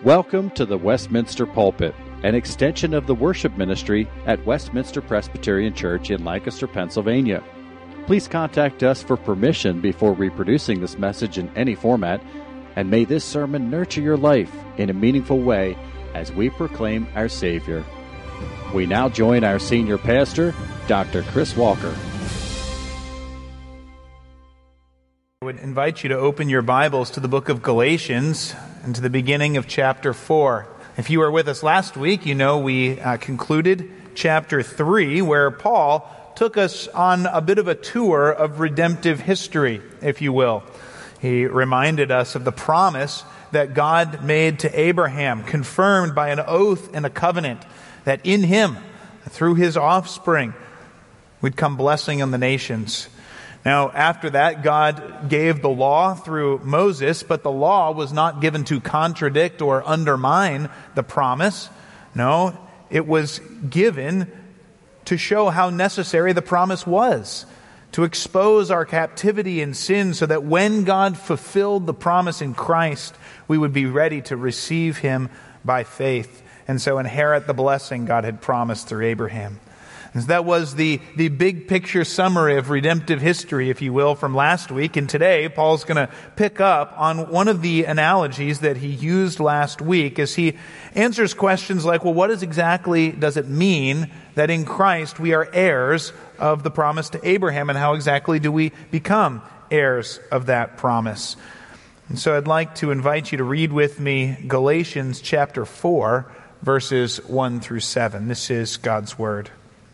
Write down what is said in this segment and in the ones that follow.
Welcome to the Westminster Pulpit, an extension of the worship ministry at Westminster Presbyterian Church in Lancaster, Pennsylvania. Please contact us for permission before reproducing this message in any format, and may this sermon nurture your life in a meaningful way as we proclaim our Savior. We now join our senior pastor, Dr. Chris Walker. I would invite you to open your Bibles to the book of Galatians and to the beginning of chapter 4. If you were with us last week, you know we concluded chapter 3, where Paul took us on a bit of a tour of redemptive history, if you will. He reminded us of the promise that God made to Abraham, confirmed by an oath and a covenant, that in him, through his offspring, would come blessing on the nations. Now, after that, God gave the law through Moses, but the law was not given to contradict or undermine the promise. No, it was given to show how necessary the promise was, to expose our captivity in sin so that when God fulfilled the promise in Christ, we would be ready to receive him by faith and so inherit the blessing God had promised through Abraham. And that was the big picture summary of redemptive history, if you will, from last week. And today, Paul's going to pick up on one of the analogies that he used last week as he answers questions like, well, what exactly does it mean that in Christ we are heirs of the promise to Abraham, and how exactly do we become heirs of that promise? And so I'd like to invite you to read with me Galatians chapter 4, verses 1 through 7. This is God's Word.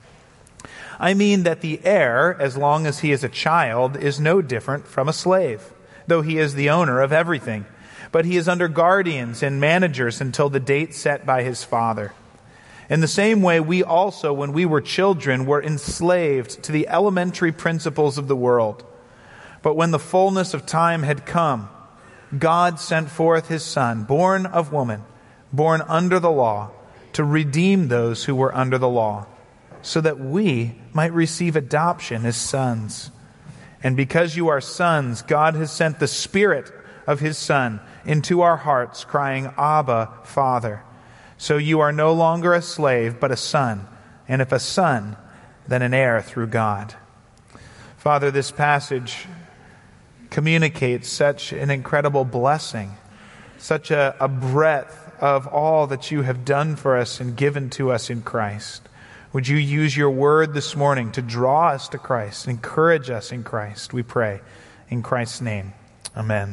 I mean that the heir, as long as he is a child, is no different from a slave, though he is the owner of everything. But he is under guardians and managers until the date set by his father. In the same way, we also, when we were children, were enslaved to the elementary principles of the world. But when the fullness of time had come, God sent forth his Son, born of woman, born under the law, to redeem those who were under the law, so that we might receive adoption as sons. And because you are sons, God has sent the Spirit of his Son into our hearts, crying, Abba, Father. So you are no longer a slave, but a son. And if a son, then an heir through God. Father, this passage communicates such an incredible blessing, such a breadth of all that you have done for us and given to us in Christ. Would you use your word this morning to draw us to Christ, encourage us in Christ, we pray. In Christ's name, amen.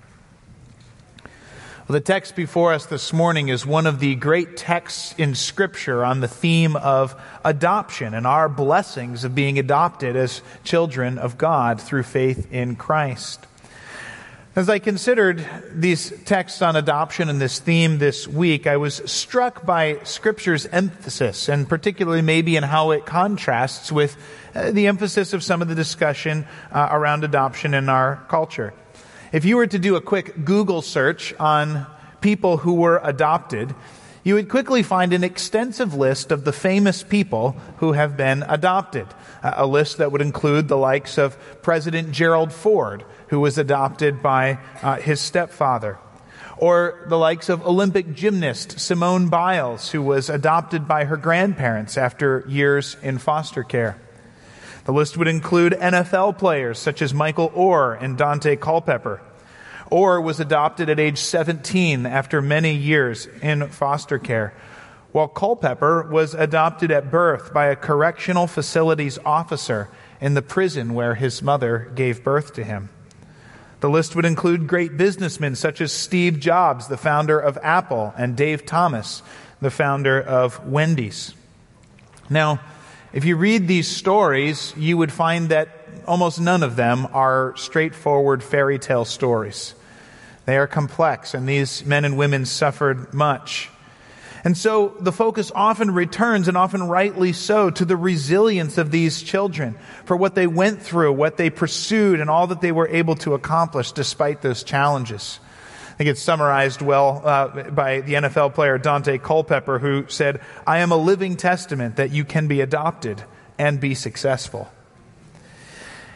Well, the text before us this morning is one of the great texts in Scripture on the theme of adoption and our blessings of being adopted as children of God through faith in Christ. As I considered these texts on adoption and this theme this week, I was struck by Scripture's emphasis, and particularly maybe in how it contrasts with the emphasis of some of the discussion around adoption in our culture. If you were to do a quick Google search on people who were adopted, you would quickly find an extensive list of the famous people who have been adopted. A list that would include the likes of President Gerald Ford, who was adopted by his stepfather. Or the likes of Olympic gymnast Simone Biles, who was adopted by her grandparents after years in foster care. The list would include NFL players such as Michael Oher and Dante Culpepper. Oher was adopted at age 17 after many years in foster care, while Culpepper was adopted at birth by a correctional facilities officer in the prison where his mother gave birth to him. The list would include great businessmen such as Steve Jobs, the founder of Apple, and Dave Thomas, the founder of Wendy's. Now, if you read these stories, you would find that almost none of them are straightforward fairy tale stories. They are complex, and these men and women suffered much. And so the focus often returns, and often rightly so, to the resilience of these children, for what they went through, what they pursued, and all that they were able to accomplish despite those challenges. I think it's summarized well by the NFL player Dante Culpepper, who said, "I am a living testament that you can be adopted and be successful."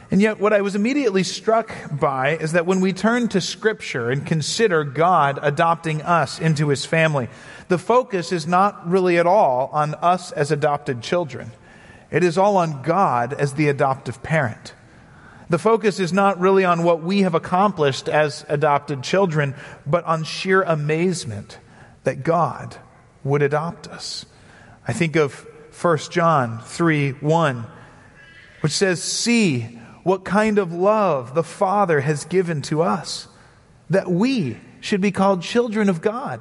And yet what I was immediately struck by is that when we turn to Scripture and consider God adopting us into His family, the focus is not really at all on us as adopted children. It is all on God as the adoptive parent. The focus is not really on what we have accomplished as adopted children, but on sheer amazement that God would adopt us. I think of 1 John 3:1, which says, "See what kind of love the Father has given to us, that we should be called children of God."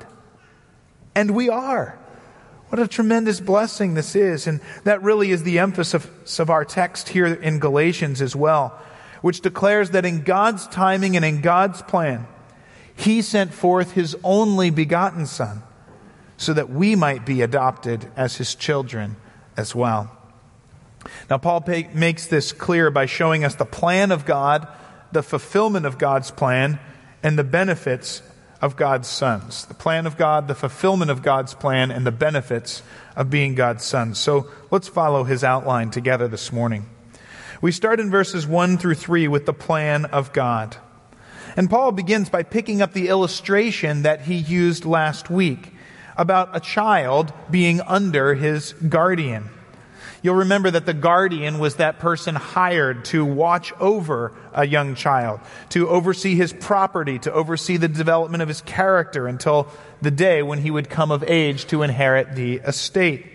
And we are. What a tremendous blessing this is. And that really is the emphasis of our text here in Galatians as well, which declares that in God's timing and in God's plan, He sent forth His only begotten Son, so that we might be adopted as His children as well. Now, Paul makes this clear by showing us the plan of God, the fulfillment of God's plan, and the benefits of God's sons. The plan of God, the fulfillment of God's plan, and the benefits of being God's sons. So let's follow his outline together this morning. We start in verses 1 through 3 with the plan of God. And Paul begins by picking up the illustration that he used last week about a child being under his guardian. You'll remember that the guardian was that person hired to watch over a young child, to oversee his property, to oversee the development of his character until the day when he would come of age to inherit the estate.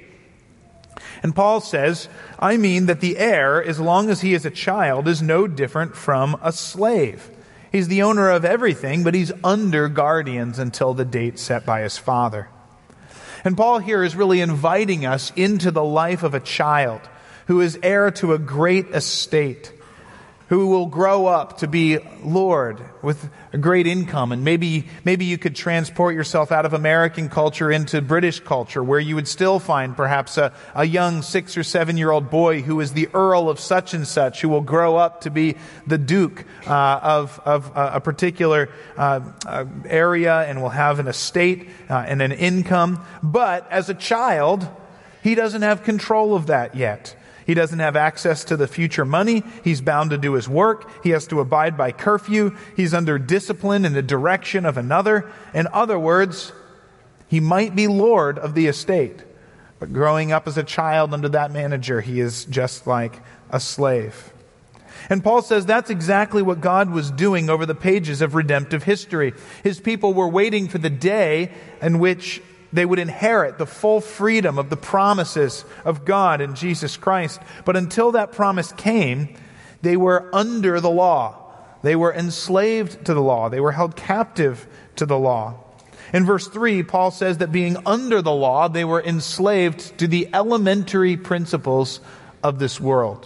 And Paul says, I mean that the heir, as long as he is a child, is no different from a slave. He's the owner of everything, but he's under guardians until the date set by his father. And Paul here is really inviting us into the life of a child who is heir to a great estate, who will grow up to be Lord with a great income. And maybe you could transport yourself out of American culture into British culture, where you would still find perhaps a young 6 or 7 year old boy who is the Earl of such and such, who will grow up to be the Duke of a particular area and will have an estate and an income. But as a child, he doesn't have control of that yet. He doesn't have access to the future money. He's bound to do his work. He has to abide by curfew. He's under discipline in the direction of another. In other words, he might be lord of the estate, but growing up as a child under that manager, he is just like a slave. And Paul says that's exactly what God was doing over the pages of redemptive history. His people were waiting for the day in which they would inherit the full freedom of the promises of God in Jesus Christ. But until that promise came, they were under the law. They were enslaved to the law. They were held captive to the law. In verse 3, Paul says that being under the law, they were enslaved to the elementary principles of this world.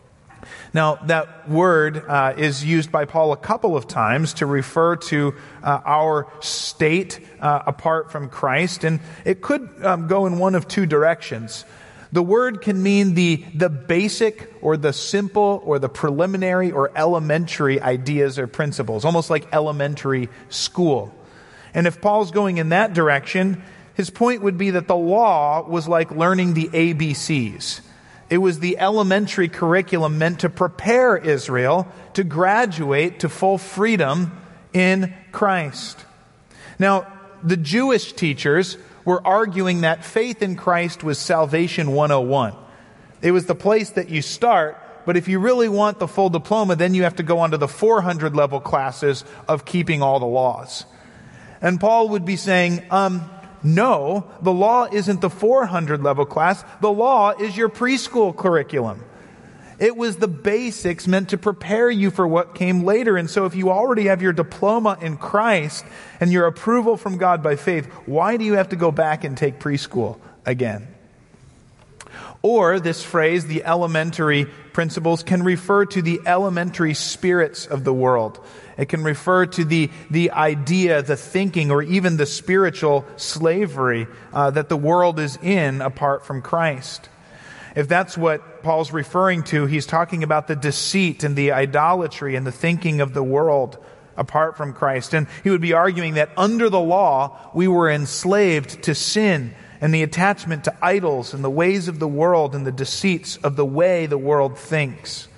Now, that word is used by Paul a couple of times to refer to our state apart from Christ, and it could go in one of two directions. The word can mean the basic or the simple or the preliminary or elementary ideas or principles, almost like elementary school. And if Paul's going in that direction, his point would be that the law was like learning the ABCs. It was the elementary curriculum meant to prepare Israel to graduate to full freedom in Christ. Now, the Jewish teachers were arguing that faith in Christ was Salvation 101. It was the place that you start, but if you really want the full diploma, then you have to go on to the 400 level classes of keeping all the laws. And Paul would be saying, no, the law isn't the 400 level class. The law is your preschool curriculum. It was the basics meant to prepare you for what came later. And so if you already have your diploma in Christ and your approval from God by faith, why do you have to go back and take preschool again? Or this phrase, the elementary principles, can refer to the elementary spirits of the world. It can refer to the idea, the thinking, or even the spiritual slavery that the world is in apart from Christ. If that's what Paul's referring to, he's talking about the deceit and the idolatry and the thinking of the world apart from Christ. And he would be arguing that under the law, we were enslaved to sin and the attachment to idols and the ways of the world and the deceits of the way the world thinks.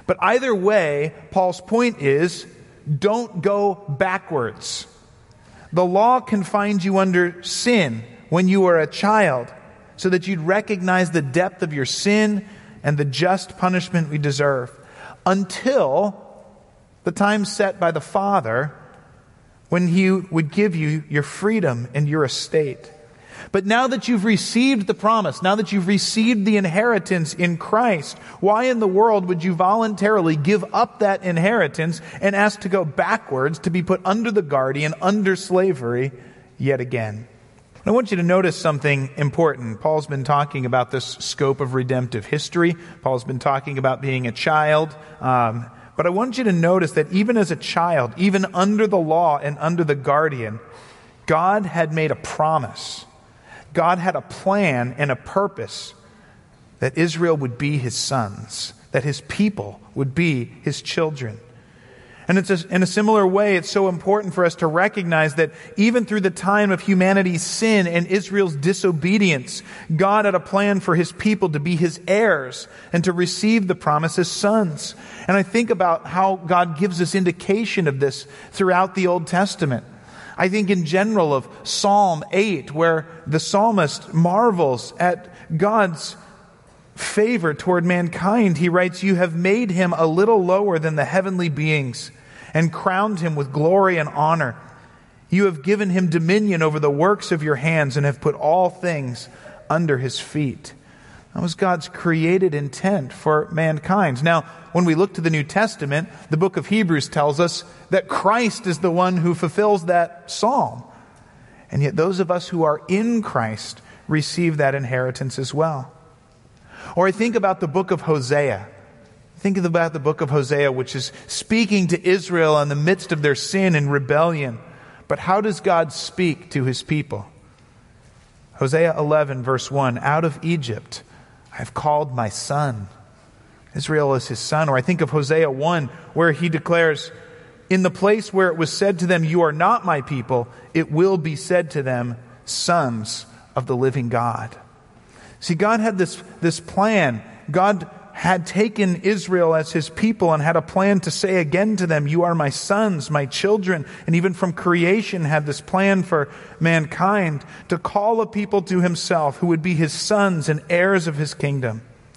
But either way, Paul's point is, don't go backwards. The law confined you under sin when you were a child, so that you'd recognize the depth of your sin and the just punishment we deserve, until the time set by the Father when He would give you your freedom and your estate. But now that you've received the promise, now that you've received the inheritance in Christ, why in the world would you voluntarily give up that inheritance and ask to go backwards, to be put under the guardian, under slavery yet again? I want you to notice something important. Paul's been talking about this scope of redemptive history. Paul's been talking about being a child. But I want you to notice that even as a child, even under the law and under the guardian, God had made a promise. God had a plan and a purpose that Israel would be His sons, that His people would be His children. And in a similar way, it's so important for us to recognize that even through the time of humanity's sin and Israel's disobedience, God had a plan for His people to be His heirs and to receive the promise as sons. And I think about how God gives us indication of this throughout the Old Testament. I think in general of Psalm 8, where the psalmist marvels at God's favor toward mankind. He writes, "You have made Him a little lower than the heavenly beings and crowned Him with glory and honor. You have given Him dominion over the works of your hands and have put all things under His feet." That was God's created intent for mankind. Now, when we look to the New Testament, the book of Hebrews tells us that Christ is the one who fulfills that psalm. And yet those of us who are in Christ receive that inheritance as well. Or I think about the book of Hosea. Think about the book of Hosea, which is speaking to Israel in the midst of their sin and rebellion. But how does God speak to His people? Hosea 11, verse 1, "Out of Egypt I have called my son." Israel is His son. Or I think of Hosea 1, where he declares, "In the place where it was said to them, 'You are not my people,' it will be said to them, 'Sons of the living God.'" See, God had this plan. God had taken Israel as His people and had a plan to say again to them, "You are my sons, my children." And even from creation had this plan for mankind to call a people to Himself who would be His sons and heirs of His kingdom.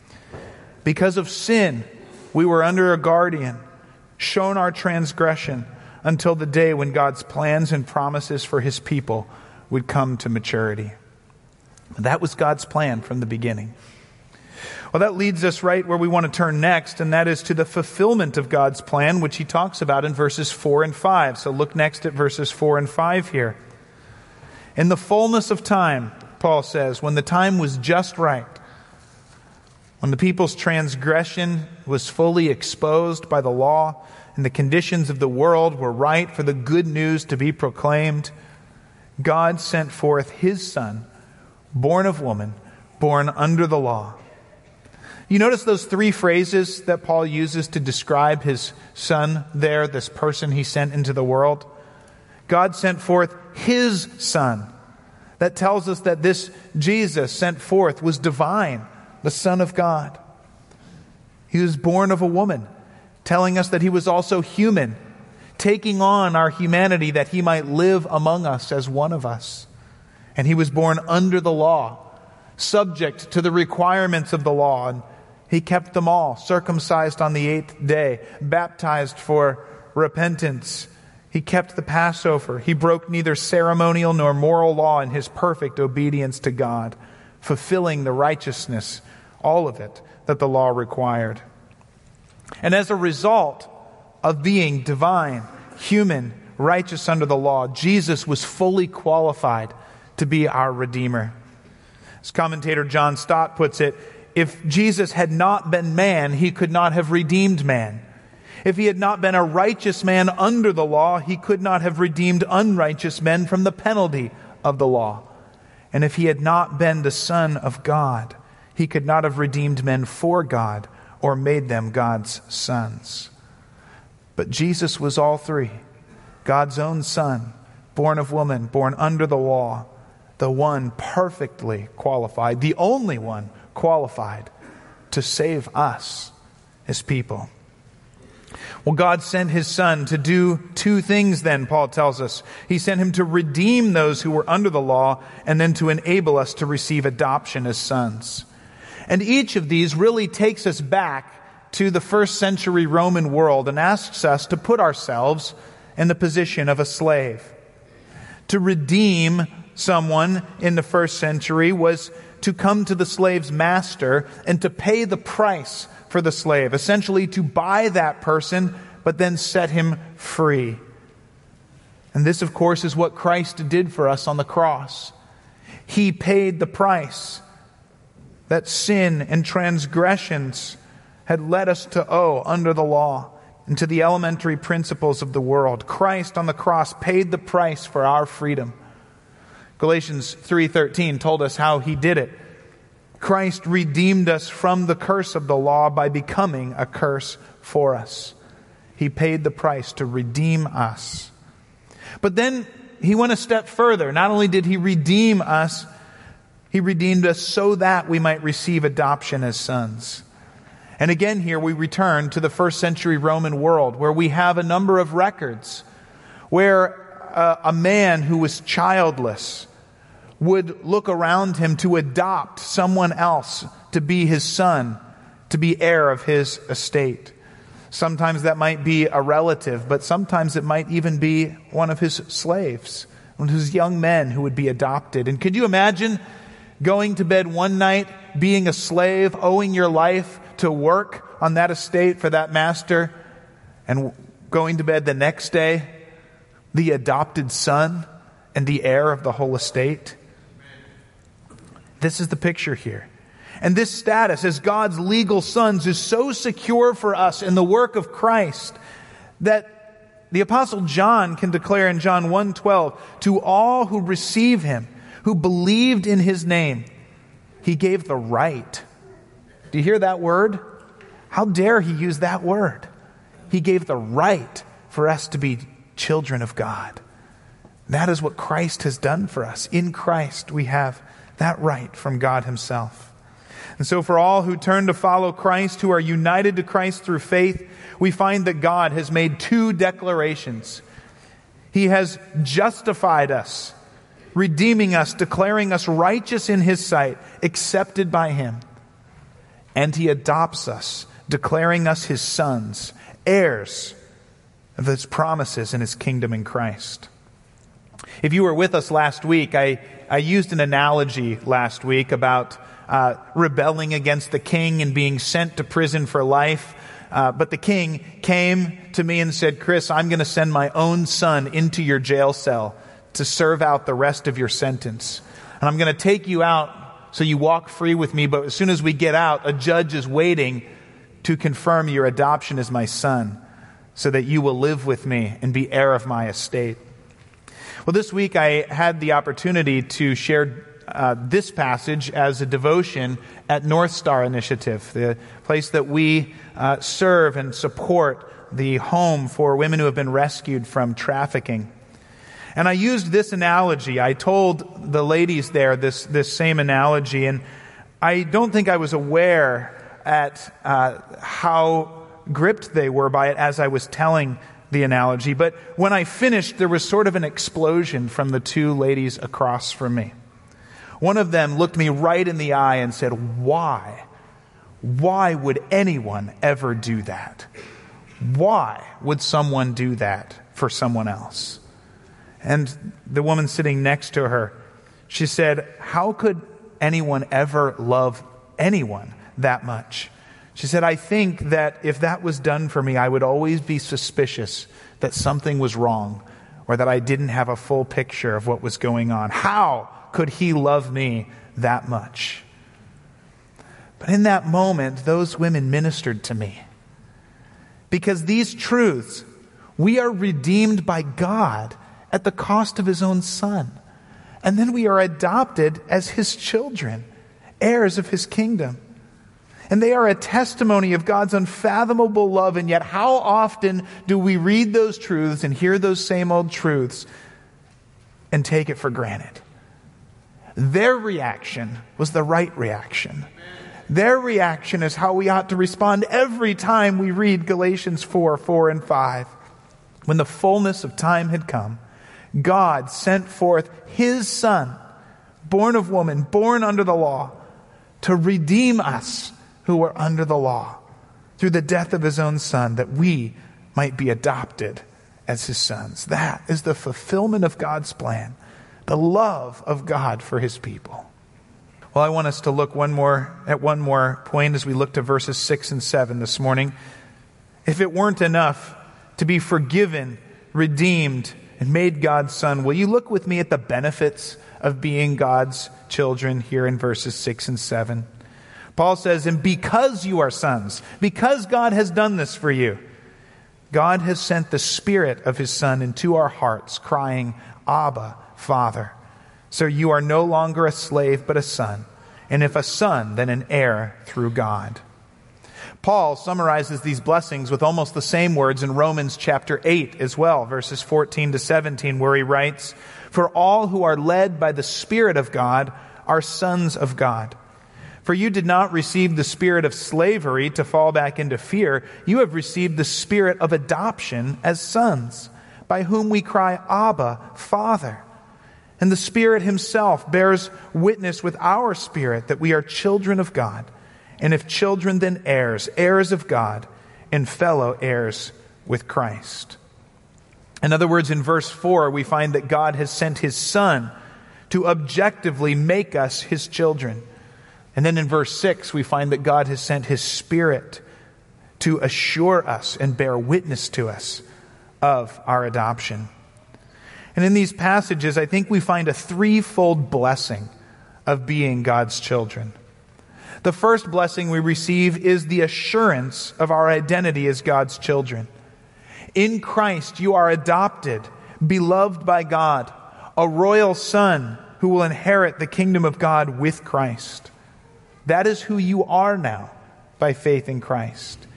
Because of sin, we were under a guardian, shown our transgression until the day when God's plans and promises for His people would come to maturity. That was God's plan from the beginning. Well, that leads us right where we want to turn next, and that is to the fulfillment of God's plan, which He talks about in verses 4 and 5. So look next at verses 4 and 5 here. "In the fullness of time," Paul says, "when the time was just right, when the people's transgression was fully exposed by the law, and the conditions of the world were right for the good news to be proclaimed, God sent forth His Son, born of woman, born under the law." You notice those three phrases that Paul uses to describe His Son there, this person He sent into the world. God sent forth His Son. That tells us that this Jesus sent forth was divine, the Son of God. He was born of a woman, telling us that He was also human, taking on our humanity that He might live among us as one of us. And He was born under the law, subject to the requirements of the law, and He kept them all, circumcised on the 8th day, baptized for repentance. He kept the Passover. He broke neither ceremonial nor moral law in His perfect obedience to God, fulfilling the righteousness, all of it, that the law required. And as a result of being divine, human, righteous under the law, Jesus was fully qualified to be our Redeemer. As commentator John Stott puts it, if Jesus had not been man, He could not have redeemed man. If He had not been a righteous man under the law, He could not have redeemed unrighteous men from the penalty of the law. And if He had not been the Son of God, He could not have redeemed men for God or made them God's sons. But Jesus was all three. God's own Son, born of woman, born under the law, the one perfectly qualified, the only one qualified to save us, His people. Well, God sent his Son to do two things then, Paul tells us. He sent him to redeem those who were under the law and then to enable us to receive adoption as sons. And each of these really takes us back to the first century Roman world and asks us to put ourselves in the position of a slave. To redeem someone in the first century was to come to the slave's master and to pay the price for the slave, essentially to buy that person, but then set him free. And this, of course, is what Christ did for us on the cross. He paid the price that sin and transgressions had led us to owe under the law and to the elementary principles of the world. Christ on the cross paid the price for our freedom. Galatians 3:13 told us how he did it. Christ redeemed us from the curse of the law by becoming a curse for us. He paid the price to redeem us. But then he went a step further. Not only did he redeem us, he redeemed us so that we might receive adoption as sons. And again here we return to the first century Roman world where we have a number of records where a man who was childless would look around him to adopt someone else to be his son, to be heir of his estate. Sometimes that might be a relative, but sometimes it might even be one of his slaves, one of his young men who would be adopted. And could you imagine going to bed one night, being a slave, owing your life to work on that estate for that master, and going to bed the next day, the adopted son and the heir of the whole estate? This is the picture here. And this status as God's legal sons is so secure for us in the work of Christ that the Apostle John can declare in John 1:12, to all who receive him, who believed in his name, he gave the right. Do you hear that word? How dare he use that word? He gave the right for us to be children of God. That is what Christ has done for us. In Christ we have that right from God himself. And so for all who turn to follow Christ, who are united to Christ through faith, we find that God has made two declarations. He has justified us, redeeming us, declaring us righteous in his sight, accepted by him. And he adopts us, declaring us his sons, heirs of his promises in his kingdom in Christ. If you were with us last week, I used an analogy last week about rebelling against the king and being sent to prison for life. But the king came to me and said, Chris, I'm going to send my own son into your jail cell to serve out the rest of your sentence. And I'm going to take you out so you walk free with me. But as soon as we get out, a judge is waiting to confirm your adoption as my son so that you will live with me and be heir of my estate. Well, this week I had the opportunity to share this passage as a devotion at North Star Initiative, the place that we serve and support, the home for women who have been rescued from trafficking. And I used this analogy. I told the ladies there this same analogy, and I don't think I was aware at how gripped they were by it as I was telling the analogy. But when I finished, there was sort of an explosion from the two ladies across from me. One of them looked me right in the eye and said, "Why? Why would anyone ever do that? Why would someone do that for someone else?" And the woman sitting next to her, she said, "How could anyone ever love anyone that much?" She said, "I think that if that was done for me, I would always be suspicious that something was wrong or that I didn't have a full picture of what was going on. How could he love me that much?" But in that moment, those women ministered to me. Because these truths, we are redeemed by God at the cost of his own son. And then we are adopted as his children, heirs of his kingdom. And they are a testimony of God's unfathomable love. And yet how often do we read those truths and hear those same old truths and take it for granted? Their reaction was the right reaction. Their reaction is how we ought to respond every time we read Galatians 4 and 5. When the fullness of time had come, God sent forth His Son, born of woman, born under the law, to redeem us who were under the law, through the death of His own Son, that we might be adopted as His sons. That is the fulfillment of God's plan, the love of God for His people. Well, I want us to look at one more point as we look to verses 6 and 7 this morning. If it weren't enough to be forgiven, redeemed, and made God's son, will you look with me at the benefits of being God's children here in verses 6 and 7? Paul says, and because you are sons, because God has done this for you, God has sent the Spirit of His Son into our hearts, crying, Abba, Father. So you are no longer a slave, but a son. And if a son, then an heir through God. Paul summarizes these blessings with almost the same words in Romans chapter 8 as well, verses 14 to 17, where he writes, for all who are led by the Spirit of God are sons of God. For you did not receive the spirit of slavery to fall back into fear. You have received the spirit of adoption as sons, by whom we cry, Abba, Father. And the Spirit Himself bears witness with our spirit that we are children of God. And if children, then heirs, heirs of God, and fellow heirs with Christ. In other words, in verse 4, we find that God has sent His Son to objectively make us His children. And then in verse 6, we find that God has sent His Spirit to assure us and bear witness to us of our adoption. And in these passages, I think we find a threefold blessing of being God's children. The first blessing we receive is the assurance of our identity as God's children. In Christ, you are adopted, beloved by God, a royal son who will inherit the kingdom of God with Christ. That is who you are now by faith in Christ.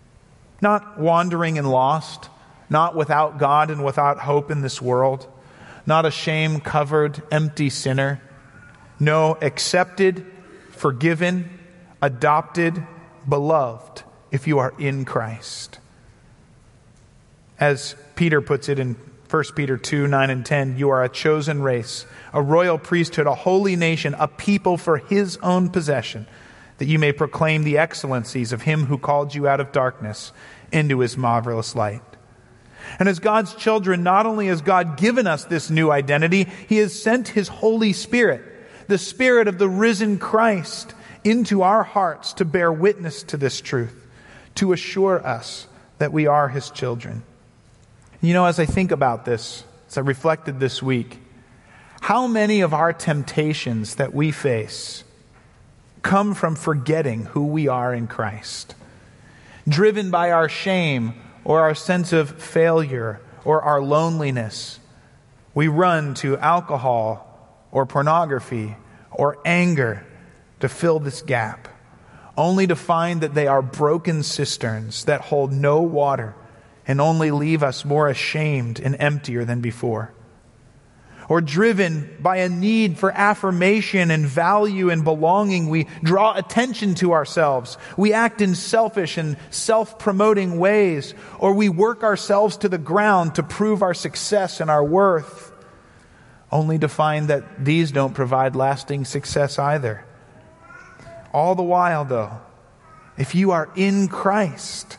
Not wandering and lost, not without God and without hope in this world, not a shame-covered, empty sinner. No, accepted, forgiven, adopted, beloved, if you are in Christ. As Peter puts it in 1 Peter 2, 9 and 10, you are a chosen race, a royal priesthood, a holy nation, a people for His own possession, that you may proclaim the excellencies of Him who called you out of darkness into His marvelous light. And as God's children, not only has God given us this new identity, He has sent His Holy Spirit, the Spirit of the risen Christ, into our hearts to bear witness to this truth, to assure us that we are His children. You know, as I think about this, as I reflected this week, how many of our temptations that we face come from forgetting who we are in Christ? Driven by our shame or our sense of failure or our loneliness, we run to alcohol or pornography or anger to fill this gap, only to find that they are broken cisterns that hold no water and only leave us more ashamed and emptier than before. Or driven by a need for affirmation and value and belonging, we draw attention to ourselves. We act in selfish and self-promoting ways, or we work ourselves to the ground to prove our success and our worth, only to find that these don't provide lasting success either. All the while, though, if you are in Christ,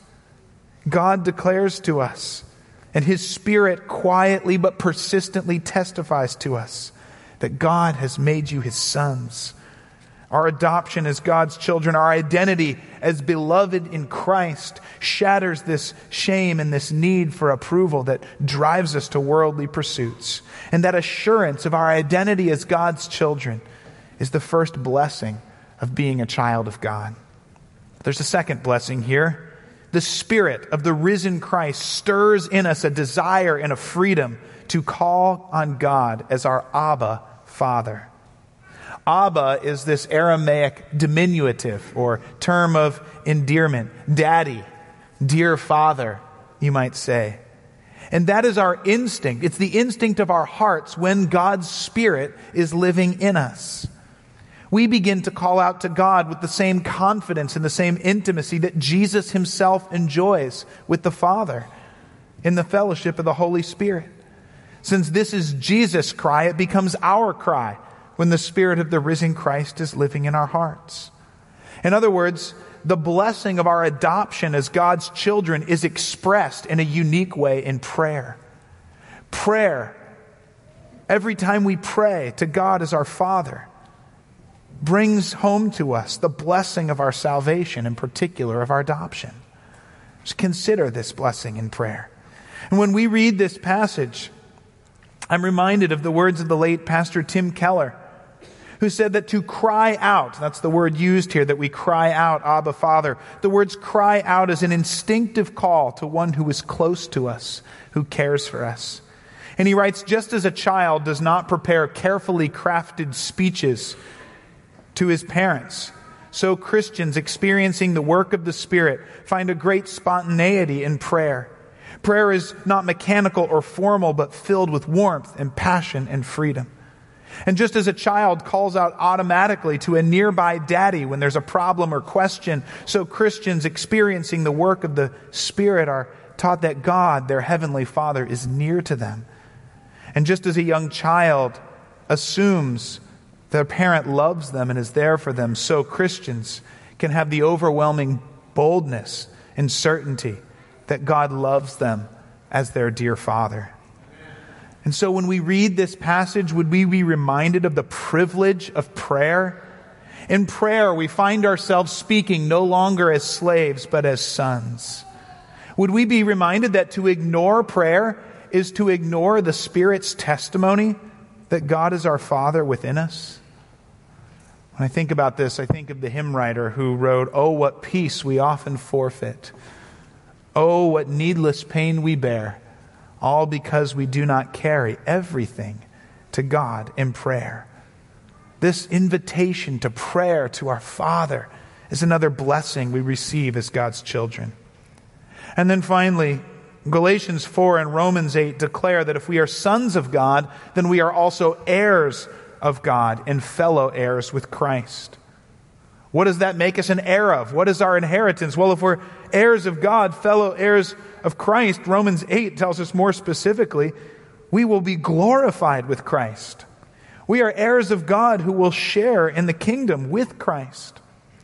God declares to us, and His Spirit quietly but persistently testifies to us, that God has made you His sons. Our adoption as God's children, our identity as beloved in Christ, shatters this shame and this need for approval that drives us to worldly pursuits. And that assurance of our identity as God's children is the first blessing of being a child of God. There's a second blessing here. The Spirit of the risen Christ stirs in us a desire and a freedom to call on God as our Abba, Father. Abba is this Aramaic diminutive or term of endearment. Daddy, dear Father, you might say. And that is our instinct. It's the instinct of our hearts when God's Spirit is living in us. We begin to call out to God with the same confidence and the same intimacy that Jesus himself enjoys with the Father in the fellowship of the Holy Spirit. Since this is Jesus' cry, it becomes our cry when the Spirit of the risen Christ is living in our hearts. In other words, the blessing of our adoption as God's children is expressed in a unique way in prayer. Prayer, every time we pray to God as our Father, brings home to us the blessing of our salvation, in particular of our adoption. Just consider this blessing in prayer. And when we read this passage, I'm reminded of the words of the late Pastor Tim Keller, who said that to cry out, that's the word used here, that we cry out, Abba, Father. The words cry out is an instinctive call to one who is close to us, who cares for us. And he writes, just as a child does not prepare carefully crafted speeches to his parents, so Christians experiencing the work of the Spirit find a great spontaneity in prayer. Prayer is not mechanical or formal, but filled with warmth and passion and freedom. And just as a child calls out automatically to a nearby daddy when there's a problem or question, so Christians experiencing the work of the Spirit are taught that God, their heavenly Father, is near to them. And just as a young child assumes their parent loves them and is there for them, so Christians can have the overwhelming boldness and certainty that God loves them as their dear Father. And so when we read this passage, would we be reminded of the privilege of prayer? In prayer, we find ourselves speaking no longer as slaves, but as sons. Would we be reminded that to ignore prayer is to ignore the Spirit's testimony that God is our Father within us? When I think about this, I think of the hymn writer who wrote, "Oh, what peace we often forfeit. Oh, what needless pain we bear, all because we do not carry everything to God in prayer." This invitation to prayer to our Father is another blessing we receive as God's children. And then finally, Galatians 4 and Romans 8 declare that if we are sons of God, then we are also heirs of God and fellow heirs with Christ. What does that make us an heir of? What is our inheritance? Well, if we're heirs of God, fellow heirs of Christ, Romans 8 tells us more specifically, we will be glorified with Christ. We are heirs of God who will share in the kingdom with Christ.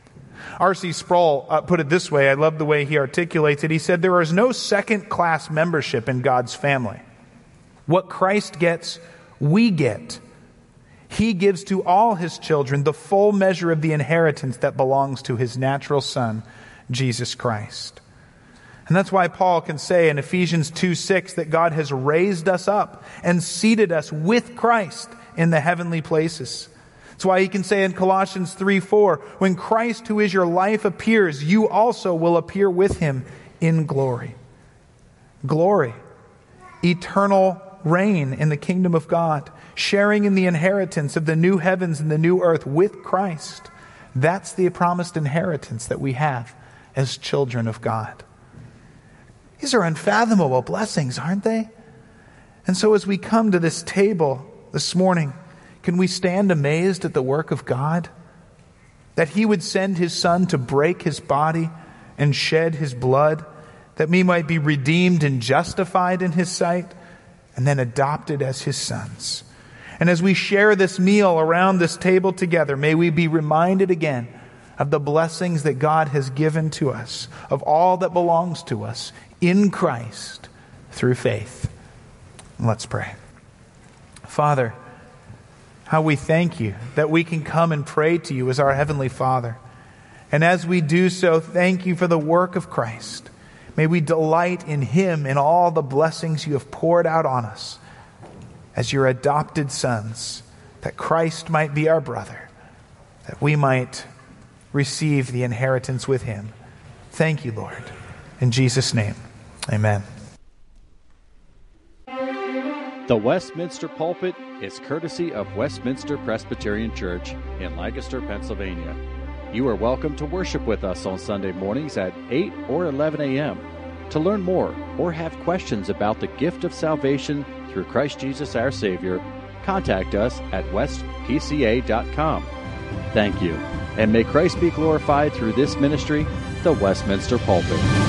R.C. Sproul put it this way. I love the way he articulates it. He said, there is no second-class membership in God's family. What Christ gets, we get. He gives to all his children the full measure of the inheritance that belongs to his natural Son, Jesus Christ. And that's why Paul can say in Ephesians 2:6 that God has raised us up and seated us with Christ in the heavenly places. That's why he can say in Colossians 3:4, when Christ, who is your life, appears, you also will appear with him in glory. Glory. Eternal reign in the kingdom of God. Sharing in the inheritance of the new heavens and the new earth with Christ. That's the promised inheritance that we have as children of God. These are unfathomable blessings, aren't they? And so as we come to this table this morning, can we stand amazed at the work of God? That he would send his Son to break his body and shed his blood, that we might be redeemed and justified in his sight, and then adopted as his sons. And as we share this meal around this table together, may we be reminded again of the blessings that God has given to us, of all that belongs to us in Christ through faith. Let's pray. Father, how we thank you that we can come and pray to you as our Heavenly Father. And as we do so, thank you for the work of Christ. May we delight in him and all the blessings you have poured out on us as your adopted sons, that Christ might be our brother, that we might receive the inheritance with him. Thank you, Lord. In Jesus' name, amen. The Westminster Pulpit is courtesy of Westminster Presbyterian Church in Lancaster, Pennsylvania. You are welcome to worship with us on Sunday mornings at 8 or 11 a.m. To learn more or have questions about the gift of salvation through Christ Jesus our Savior, contact us at westpca.com. Thank you, and may Christ be glorified through this ministry, the Westminster Pulpit.